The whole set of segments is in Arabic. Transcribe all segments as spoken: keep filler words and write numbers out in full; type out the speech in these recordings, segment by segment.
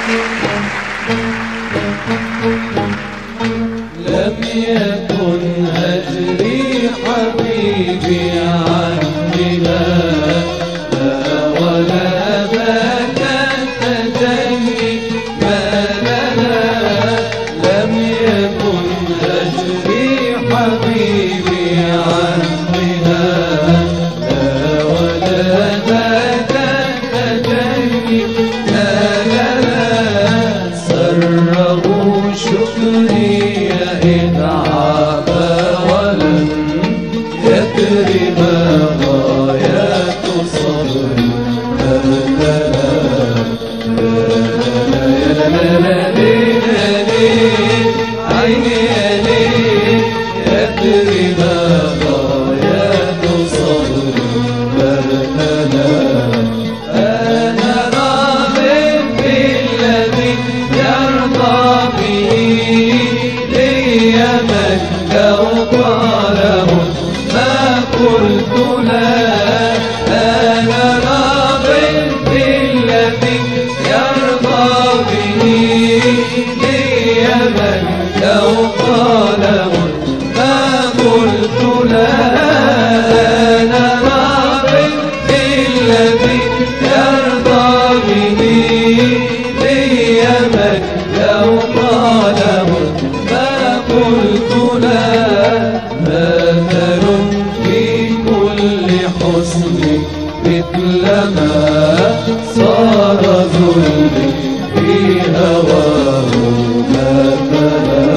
لم يكن هجري حبيبي عننا لا ولا ذاك التجلي ما لنا. لم يكن هجري حبيبي عننا لا ولا ذاك التجلي ما لنا. سره شكري إذ عاب ولم يكرم غايات صبري أبدلا. يا لا لا لا عيني يا ليل يكرم غايات صبري أبدلا. أنا راض بالذي يرضى به لي من لو قاله ما قلت لا. أنا راض بالذي يرضى به لي من لو قاله ما قلت لا. أنا راض بالذي يرضى به لي من لو قاله ما قلت لا. مثل في كل حسن مثلما صار ذلي في هواه مثلا.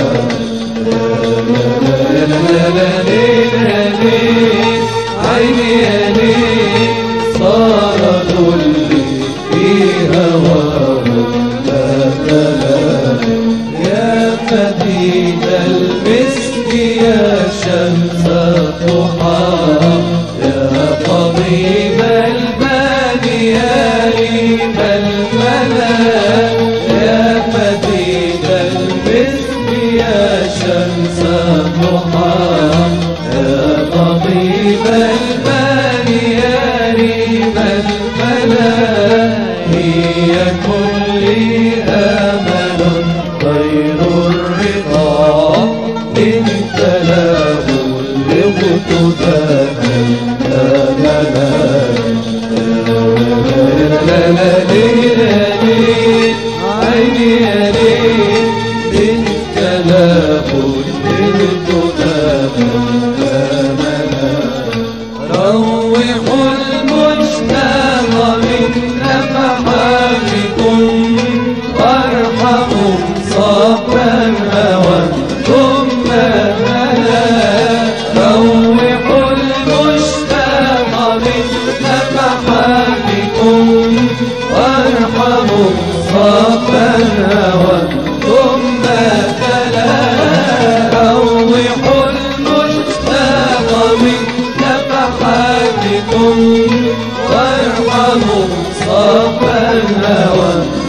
لا لا لا عيني يا ليل صار ذلي في هواه مثلا. يا مدين المسك يا شمس الضحى يا طبيب البال يا ريم الملا. يا مدين المسك يا شمس الضحى يا طبيب البال يا ريم الملا. هي كل أمل غير الرضا إن تلاه لغتبان آمنا. لا لا عيني يا ليل إن تلاه لغتبان آمنا. روحوا المجتمع من نفحاتكم وارحموا صاحب الهوى ثم ملا. روحوا المجتمع من نفحاتكم وارحموا صاحب الهوى ثم تلا. روحوا المجتمع من نفحاتكم وارحموا صاحب الهوى